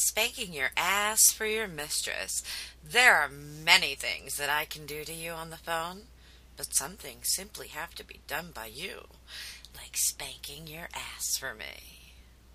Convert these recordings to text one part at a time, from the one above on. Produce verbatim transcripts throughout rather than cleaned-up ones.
spanking your ass for your mistress. There are many things that I can do to you on the phone, but some things simply have to be done by you, like spanking your ass for me.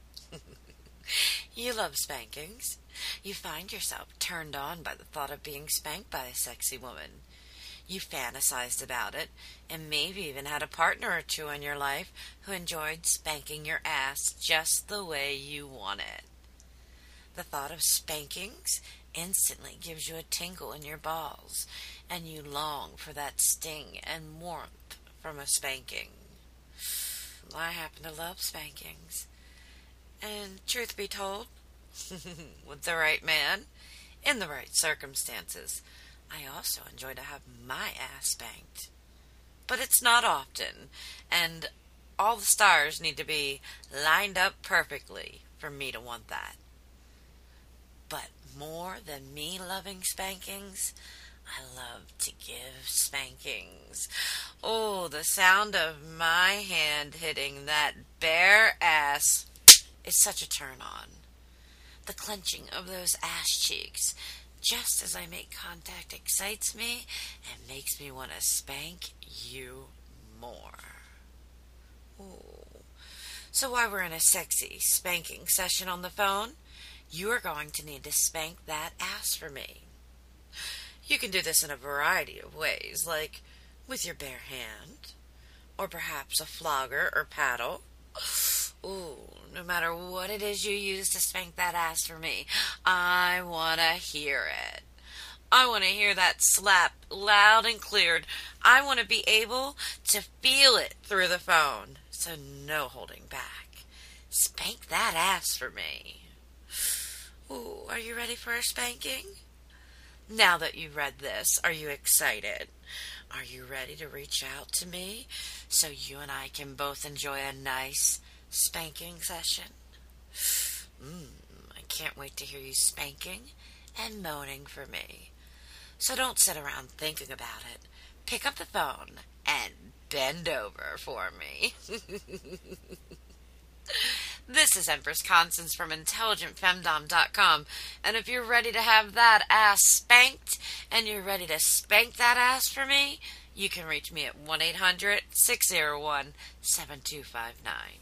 You love spankings. You find yourself turned on by the thought of being spanked by a sexy woman. You fantasized about it, and maybe even had a partner or two in your life who enjoyed spanking your ass just the way you want it. The thought of spankings instantly gives you a tingle in your balls, and you long for that sting and warmth from a spanking. I happen to love spankings. And truth be told, with the right man, in the right circumstances, I also enjoy to have my ass spanked. But it's not often, and all the stars need to be lined up perfectly for me to want that. But more than me loving spankings, I love to give spankings. Oh, the sound of my hand hitting that bare ass is such a turn on. The clenching of those ass cheeks just as I make contact excites me and makes me want to spank you more. Ooh. So while we're in a sexy spanking session on the phone, you are going to need to spank that ass for me. You can do this in a variety of ways, like with your bare hand, or perhaps a flogger or paddle. Ooh, no matter what it is you use to spank that ass for me, I want to hear it. I want to hear that slap loud and clear. I want to be able to feel it through the phone. So no holding back. Spank that ass for me. Ooh, are you ready for a spanking? Now that you read this, are you excited? Are you ready to reach out to me so you and I can both enjoy a nice spanking session? Mmm, I can't wait to hear you spanking and moaning for me. So don't sit around thinking about it. Pick up the phone and bend over for me. This is Empress Constance from intelligent femdom dot com, and if you're ready to have that ass spanked and you're ready to spank that ass for me, you can reach me at one eight hundred, six oh one, seven two five nine.